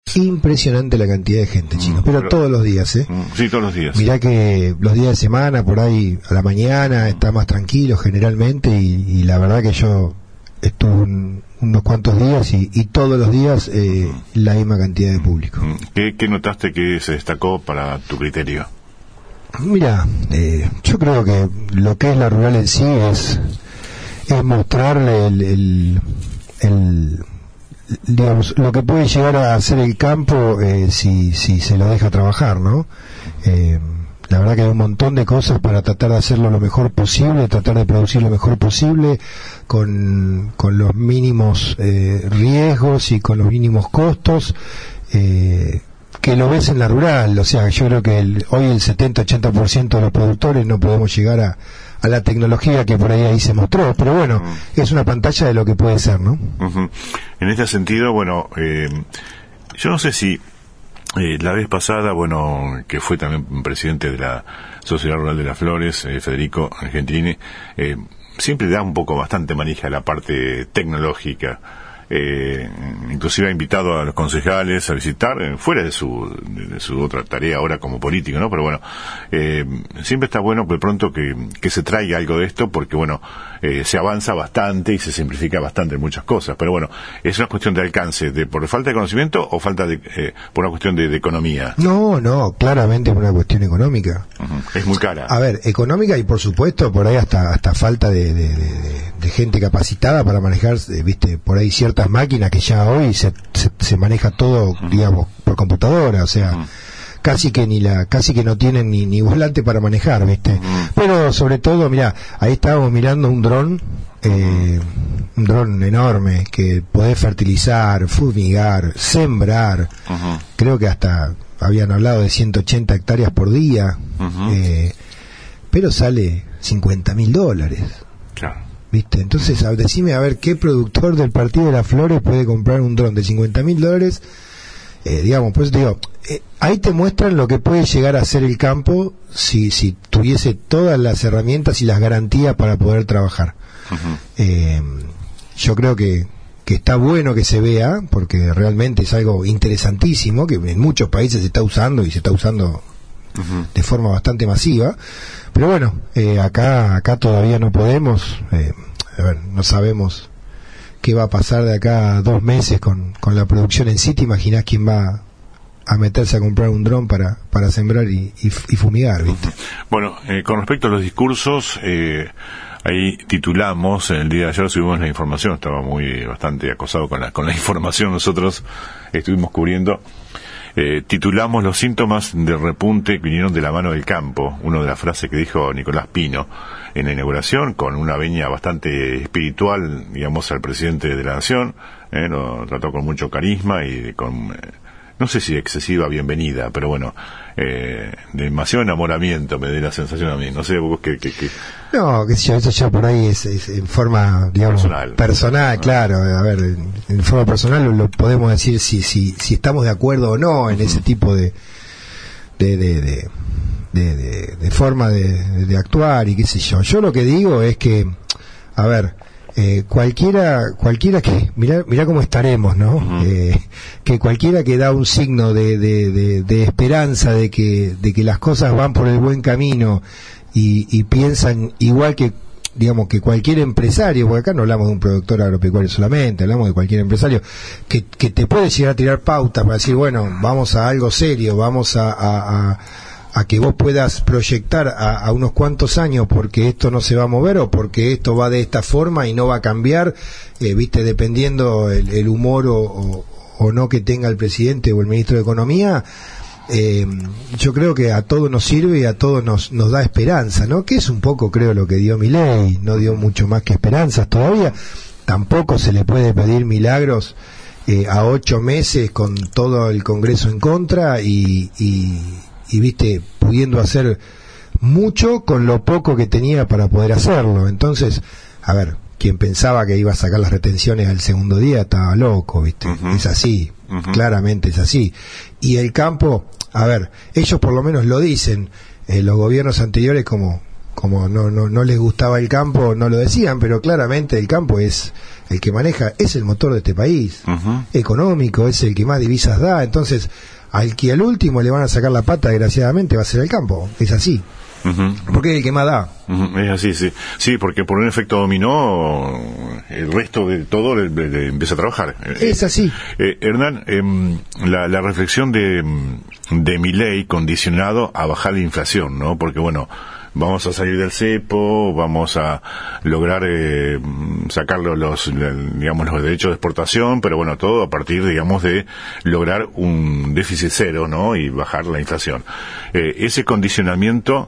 impresionante la cantidad de gente, chicos, pero todos los días, Sí, todos los días. Mirá que los días de semana, por ahí, a la mañana, está más tranquilo generalmente, y la verdad que yo estuve unos cuantos días y todos los días la misma cantidad de público. ¿Qué notaste que se destacó para tu criterio? Mira, yo creo que lo que es la rural en sí es mostrarle digamos, lo que puede llegar a hacer el campo si se lo deja trabajar, ¿no? La verdad que hay un montón de cosas para tratar de hacerlo lo mejor posible, tratar de producir lo mejor posible con los mínimos riesgos y con los mínimos costos, que lo ves en la rural. O sea, yo creo que hoy el 70-80% de los productores no podemos llegar a la tecnología que por ahí se mostró, pero bueno, es una pantalla de lo que puede ser, ¿no? En este sentido, bueno, yo no sé si la vez pasada, bueno, que fue también presidente de la Sociedad Rural de las Flores, Federico Gentilini, siempre da un poco bastante manija a la parte tecnológica. Inclusive ha invitado a los concejales a visitar, fuera de su otra tarea ahora como político, ¿no? Pero bueno, siempre está bueno de pronto que se traiga algo de esto, porque bueno, se avanza bastante y se simplifica bastante en muchas cosas, pero bueno, es una cuestión de alcance, por falta de conocimiento o falta por una cuestión de economía. No, claramente por una cuestión económica. Es muy cara. A ver, económica, y por supuesto por ahí hasta falta de gente capacitada para manejar, viste, por ahí ciertas máquinas que ya hoy se maneja todo, digamos, por computadora, o sea, casi que no tienen ni volante para manejar, viste. Pero sobre todo, mira, ahí estábamos mirando un dron enorme que podés fertilizar, fumigar, sembrar. Creo que hasta habían hablado de 180 hectáreas por día, pero sale $50.000. Claro. ¿Viste? Entonces, decime a ver qué productor del Partido de las Flores puede comprar un dron de $50.000, digamos, pues digo, ahí te muestran lo que puede llegar a ser el campo si tuviese todas las herramientas y las garantías para poder trabajar. Yo creo que está bueno que se vea, porque realmente es algo interesantísimo, que en muchos países se está usando y se está usando de forma bastante masiva, pero bueno, acá todavía no podemos, a ver, no sabemos qué va a pasar de acá a 2 meses con la producción en sí. ¿Te imaginás quién va a meterse a comprar un dron para sembrar y fumigar, ¿viste? Bueno, con respecto a los discursos, ahí titulamos, en el día de ayer subimos la información, estaba bastante acosado con la información, nosotros estuvimos cubriendo. Titulamos los síntomas del repunte que vinieron de la mano del campo, una de las frases que dijo Nicolás Pino en la inauguración, con una veña bastante espiritual, digamos, al presidente de la nación, lo trató con mucho carisma y con, no sé si excesiva bienvenida, pero bueno, demasiado enamoramiento me dio la sensación a mí, no sé vos qué. No, qué sé yo, eso ya por ahí es en forma, digamos, personal, claro. A ver, en forma personal lo podemos decir si estamos de acuerdo o no en ese tipo de forma de actuar y qué sé yo. Yo lo que digo es que, a ver, cualquiera que mirá cómo estaremos, ¿no? Que cualquiera que da un signo de esperanza de que las cosas van por el buen camino y piensan igual que, digamos, que cualquier empresario, porque acá no hablamos de un productor agropecuario solamente, hablamos de cualquier empresario que te puede llegar a tirar pautas para decir, bueno, vamos a algo serio, vamos a que vos puedas proyectar a unos cuantos años, porque esto no se va a mover o porque esto va de esta forma y no va a cambiar, viste, dependiendo el humor o no que tenga el presidente o el ministro de Economía. Yo creo que a todos nos sirve y a todos nos da esperanza, ¿no? Que es un poco, creo, lo que dio Milei. No dio mucho más que esperanzas todavía. Tampoco se le puede pedir milagros a 8 meses con todo el Congreso en contra y viste, pudiendo hacer mucho con lo poco que tenía para poder hacerlo. Entonces, a ver, quien pensaba que iba a sacar las retenciones al segundo día estaba loco, viste. Es así, claramente es así. Y el campo, a ver, ellos por lo menos lo dicen, los gobiernos anteriores como como no les gustaba el campo, no lo decían, pero claramente el campo es el que maneja, es el motor de este país, económico, es el que más divisas da, entonces al que al último le van a sacar la pata, desgraciadamente, va a ser el campo, es así. Porque es el que más da. Es así, sí. Sí, porque por un efecto dominó, el resto de todo le empieza a trabajar. Es así. Hernán, la reflexión de Milei condicionado a bajar la inflación, ¿no? Porque, bueno, vamos a salir del cepo, vamos a lograr sacar los derechos de exportación, pero bueno, todo a partir, digamos, de lograr un déficit cero, ¿no? Y bajar la inflación. Ese condicionamiento,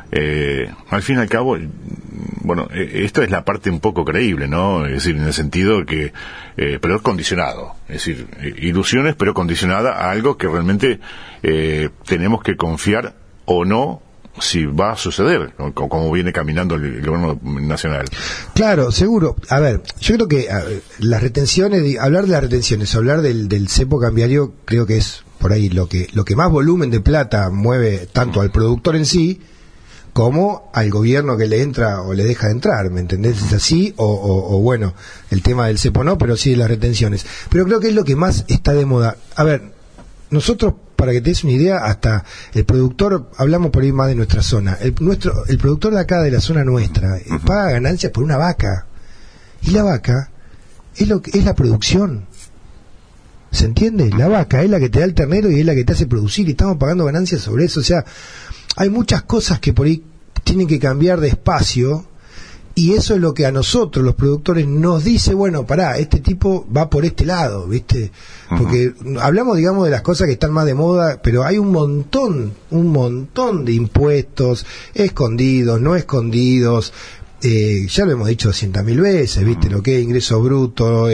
al fin y al cabo, bueno, esta es la parte un poco creíble, ¿no? Es decir, en el sentido que, pero es condicionado, es decir, ilusiones, pero condicionada a algo que realmente tenemos que confiar o no si va a suceder, como viene caminando el gobierno nacional. Claro, seguro. A ver, yo creo que las retenciones, hablar de las retenciones, hablar del cepo cambiario, creo que es por ahí lo que más volumen de plata mueve tanto al productor en sí como al gobierno que le entra o le deja de entrar, ¿me entendés? Es así, o bueno, el tema del cepo no, pero sí de las retenciones. Pero creo que es lo que más está de moda. A ver, nosotros, para que te des una idea, hasta el productor, hablamos por ahí más de nuestra zona, el productor de acá, de la zona nuestra, paga ganancias por una vaca, y la vaca es la producción, ¿se entiende? La vaca es la que te da el ternero y es la que te hace producir, y estamos pagando ganancias sobre eso. O sea, hay muchas cosas que por ahí tienen que cambiar despacio, y eso es lo que a nosotros, los productores, nos dice, bueno, pará, este tipo va por este lado, ¿viste? Porque hablamos, digamos, de las cosas que están más de moda, pero hay un montón de impuestos, escondidos, no escondidos, ya lo hemos dicho 200.000 veces, ¿viste? Lo que es ingresos brutos,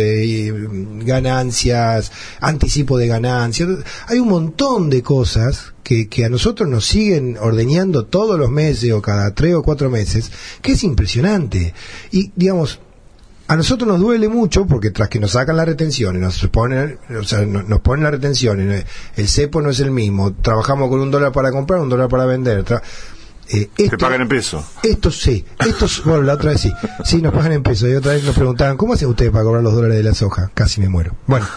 ganancias, anticipo de ganancias, hay un montón de cosas que a nosotros nos siguen ordeñando todos los meses o cada 3 o 4 meses, que es impresionante. Y, digamos, a nosotros nos duele mucho porque tras que nos sacan las retenciones, nos ponen las retenciones, el cepo no es el mismo, trabajamos con $1 para comprar, $1 para vender, ¿te pagan en pesos? Bueno, la otra vez sí nos pagan en pesos, y otra vez nos preguntaban, ¿cómo hacen ustedes para cobrar los dólares de la soja? Casi me muero. Bueno,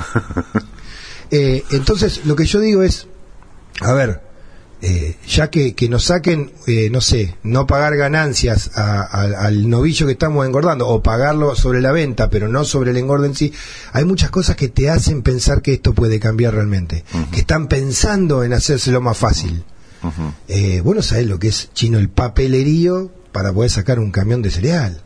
entonces lo que yo digo es, a ver, ya que nos saquen, no pagar ganancias al novillo que estamos engordando, o pagarlo sobre la venta, pero no sobre el engorde en sí, hay muchas cosas que te hacen pensar que esto puede cambiar realmente, que están pensando en hacérselo más fácil. Bueno, ¿sabés lo que es, Chino, el papelerío para poder sacar un camión de cereal?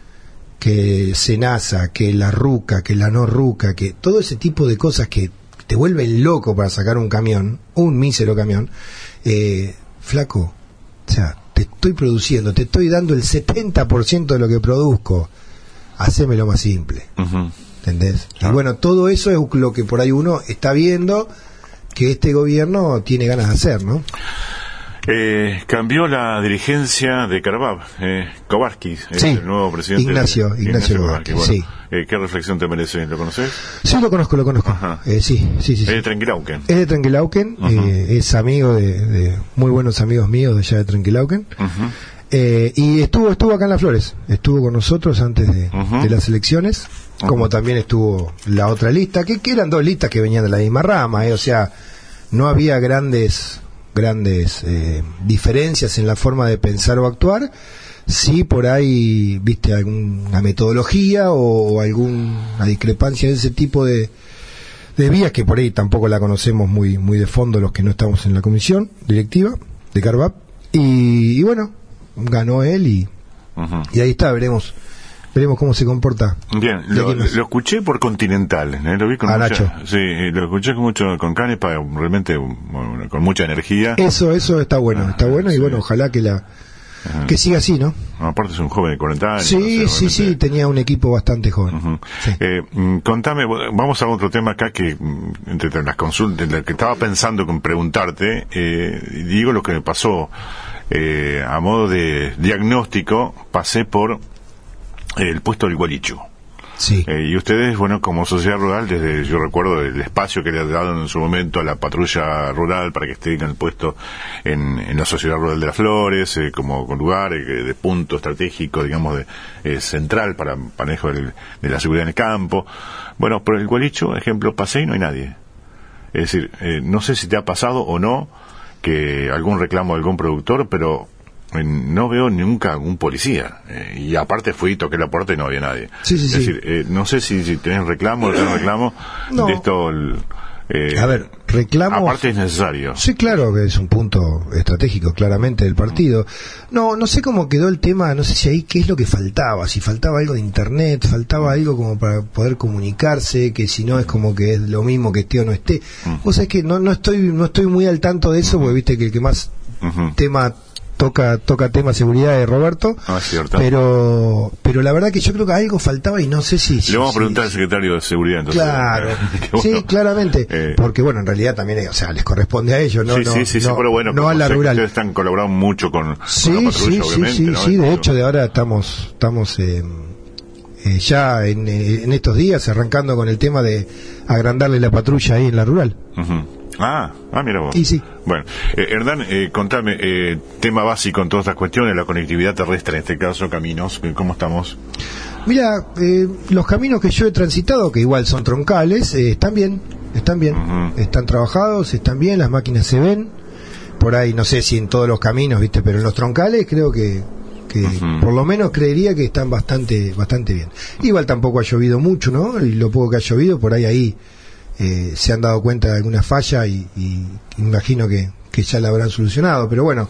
Que Senasa, que la ruca, que la no ruca, que todo ese tipo de cosas que te vuelven loco para sacar un camión, un mísero camión. Flaco, o sea, te estoy produciendo, te estoy dando el 70% de lo que produzco, hacémelo más simple. ¿Entendés? Y bueno, todo eso es lo que por ahí uno está viendo que este gobierno tiene ganas de hacer, ¿no? Cambió la dirigencia de Carvab, Kowarski, el nuevo presidente. Ignacio Kowarski, bueno, sí. ¿Qué reflexión te merece? ¿Lo conoces? Sí, lo conozco. Sí. Es de Trenquilauquen. Es de Trenquilauquen, es amigo de muy buenos amigos míos de allá de Trenquilauquen. Y estuvo acá en Las Flores, estuvo con nosotros antes de las elecciones, como también estuvo la otra lista, que eran 2 listas que venían de la misma rama, o sea, no había grandes diferencias en la forma de pensar o actuar. Sí, por ahí, viste, alguna metodología o alguna discrepancia de ese tipo de vías, que por ahí tampoco la conocemos muy de fondo los que no estamos en la comisión directiva de Carvab, y bueno, ganó él y ahí está, veremos cómo se comporta. Bien, lo escuché por Continental, lo vi con Nacho. Sí, lo escuché con Canepa, realmente con mucha energía. Eso está bueno, y bueno, ojalá que siga así, ¿no? Aparte es un joven de 40 años. Sí, tenía un equipo bastante joven. Sí. Contame, vamos a otro tema acá que entre las consultas, que estaba pensando con preguntarte, digo lo que me pasó, a modo de diagnóstico, pasé por el puesto del Gualicho. Sí. Y ustedes, bueno, como sociedad rural, desde yo recuerdo el espacio que le han dado en su momento a la patrulla rural para que esté en el puesto en la sociedad rural de las Flores, como lugar de punto estratégico, digamos, central para manejo de la seguridad en el campo. Bueno, por el Gualicho, ejemplo, pasé y no hay nadie. Es decir, no sé si te ha pasado o no que algún reclamo de algún productor, pero no veo nunca algún policía. Y aparte fui, toqué la puerta y no había nadie. Sí. Es decir, no sé si tenés reclamo No. de esto. A ver, reclamos. Aparte es necesario. Sí, claro que es un punto estratégico, claramente, del partido. No sé cómo quedó el tema, no sé si ahí qué es lo que faltaba, si faltaba algo de internet, faltaba algo como para poder comunicarse, que si no es como que es lo mismo que esté o no esté. Vos sabés que no estoy muy al tanto de eso, porque viste que el que más tema toca tema seguridad de Roberto, es cierto. pero la verdad que yo creo que algo faltaba y no sé si le vamos a preguntar al secretario de seguridad entonces. Claro, bueno, sí, claramente, porque bueno, en realidad también, o sea, les corresponde a ellos, sí, pero bueno, no a la rural. Ustedes están colaborando mucho con la patrulla, obviamente, sí, ¿no? sí, de hecho de ahora estamos ya en estos días arrancando con el tema de agrandarle la patrulla ahí en la rural. Mira vos. Y sí. Bueno, Hernán, contame, tema básico en todas estas cuestiones, la conectividad terrestre, en este caso, caminos, ¿cómo estamos? Mira, los caminos que yo he transitado, que igual son troncales, están bien, están trabajados, están bien, las máquinas se ven, por ahí no sé si en todos los caminos, viste, pero en los troncales creo que por lo menos creería que están bastante bien. Igual tampoco ha llovido mucho, ¿no? Y lo poco que ha llovido, por ahí se han dado cuenta de alguna falla y imagino que ya la habrán solucionado, pero bueno,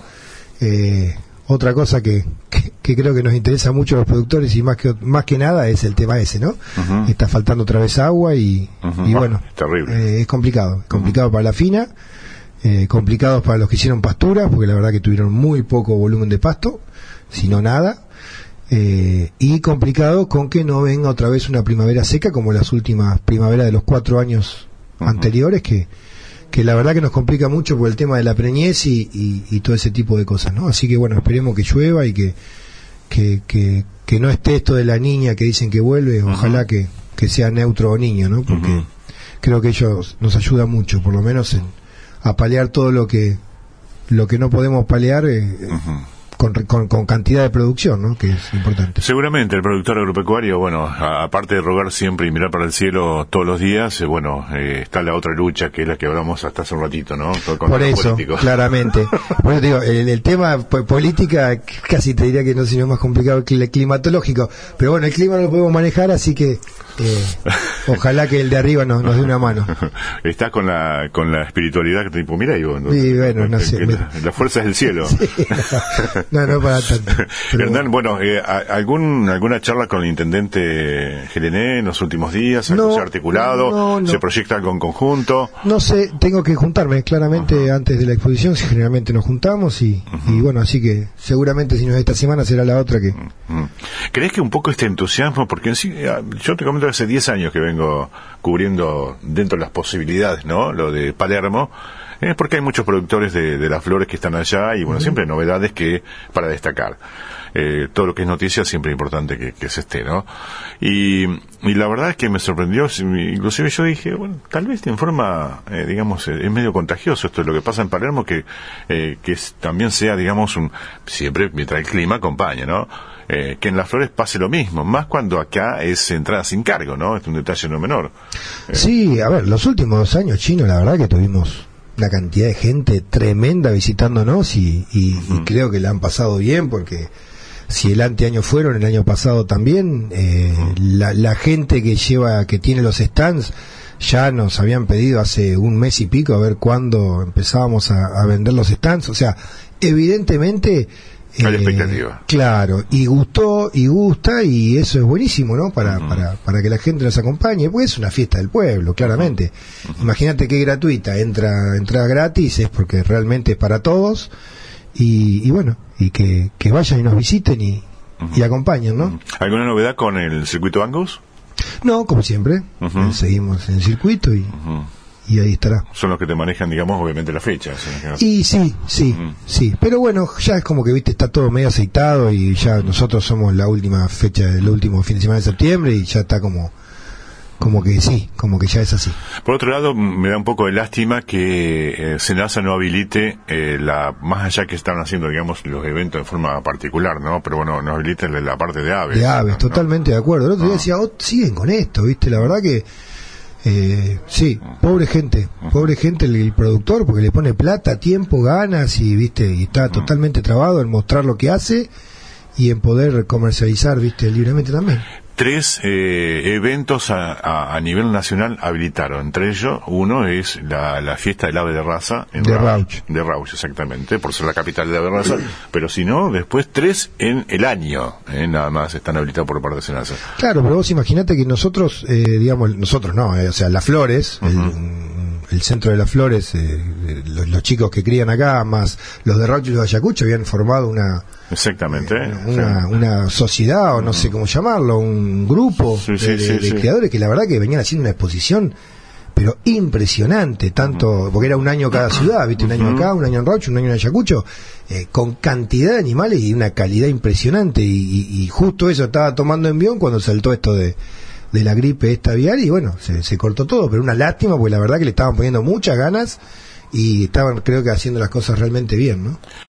otra cosa que creo que nos interesa mucho a los productores y más que nada es el tema ese, ¿no? Está faltando otra vez agua y bueno, terrible. es complicado para la fina, complicados para los que hicieron pasturas, porque la verdad que tuvieron muy poco volumen de pasto, si no nada. Y complicado con que no venga otra vez una primavera seca como las últimas primaveras de los 4 años anteriores, que la verdad que nos complica mucho por el tema de la preñez y todo ese tipo de cosas, ¿no? Así que bueno, esperemos que llueva y que no esté esto de la niña que dicen que vuelve, ojalá que sea neutro o niño, ¿no? Porque creo que ellos nos ayudan mucho, por lo menos a paliar todo lo que no podemos paliar, con cantidad de producción, ¿no? Que es importante. Seguramente el productor agropecuario, bueno, aparte de rogar siempre y mirar para el cielo todos los días, está la otra lucha, que es la que hablamos hasta hace un ratito, ¿no? Por eso, claramente. Por eso digo, el tema política casi te diría que no es sino más complicado que el climatológico, pero bueno, el clima no lo podemos manejar, así que ojalá que el de arriba nos dé una mano. Estás con la espiritualidad que tipo, mira, digo, ¿no? Sí, bueno, no sé. La fuerza es del cielo. Sí, no para tanto. Hernán, bueno, ¿alguna charla con el intendente Gelené en los últimos días? ¿Algo se ha articulado? No. ¿Se proyecta algo en conjunto? No sé, tengo que juntarme claramente antes de la exposición, si generalmente nos juntamos y bueno, así que seguramente si no es esta semana será la otra que... ¿Crees que un poco este entusiasmo, porque en sí, yo te comento que hace 10 años que vengo cubriendo dentro de las posibilidades, ¿no? Lo de Palermo, porque hay muchos productores de las flores que están allá y bueno, siempre hay novedades que para destacar. Todo lo que es noticia siempre es importante que se esté, ¿no? Y la verdad es que me sorprendió, inclusive yo dije, bueno, tal vez en forma, digamos, es medio contagioso esto, lo que pasa en Palermo, que también sea, digamos, siempre mientras el clima acompaña, ¿no? Que en las flores pase lo mismo, más cuando acá es entrada sin cargo, ¿no? Es un detalle no menor. Sí, a ver, los últimos 2 años, Chino, la verdad que tuvimos una cantidad de gente tremenda visitándonos y creo que la han pasado bien, porque si el anteaño fueron, el año pasado también, la gente que tiene los stands ya nos habían pedido hace un mes y pico a ver cuándo empezábamos a vender los stands, o sea, evidentemente hay expectativa. Claro, y gustó y gusta, y eso es buenísimo, ¿no? Para que la gente nos acompañe, pues es una fiesta del pueblo, claramente. Imagínate que es gratuita, entrada gratis, es porque realmente es para todos, y bueno, y que vayan y nos visiten y acompañen, ¿no? ¿Alguna novedad con el circuito Angus? No, como siempre, seguimos en el circuito y y ahí estará. Son los que te manejan, digamos, obviamente la fecha. Y sí, pero bueno, ya es como que, viste, está todo medio aceitado y ya nosotros somos la última fecha, el último fin de semana de septiembre y ya está como que sí, como que ya es así. Por otro lado, me da un poco de lástima que Senasa no habilite más allá que están haciendo, digamos, los eventos de forma particular, ¿no? Pero bueno, no habilite la parte de aves. De aves, ¿no? Totalmente de acuerdo. El otro día decía, siguen con esto, viste, la verdad que sí, pobre gente el productor, porque le pone plata, tiempo, ganas y viste, y está totalmente trabado en mostrar lo que hace y en poder comercializar, viste, libremente también. 3 eventos a nivel nacional habilitaron. Entre ellos, uno es la fiesta del ave de raza en Rauch. De Rauch, exactamente, por ser la capital de ave de raza. Pero si no, después 3 en el año, nada más están habilitados por parte de Senasa. Claro, pero vos imaginate que nosotros, nosotros no, o sea, Las Flores, el centro de Las Flores, los chicos que crían acá, más los de Rauch y los de Ayacucho, habían formado una sociedad, o no sé cómo llamarlo, un grupo de creadores que la verdad que venían haciendo una exposición pero impresionante, tanto porque era un año cada ciudad, viste, un año acá, un año en Rauch, un año en Ayacucho, con cantidad de animales y una calidad impresionante, y justo eso estaba tomando envión cuando saltó esto de la gripe esta aviar y bueno, se cortó todo, pero una lástima porque la verdad que le estaban poniendo muchas ganas y estaban, creo que, haciendo las cosas realmente bien, ¿no?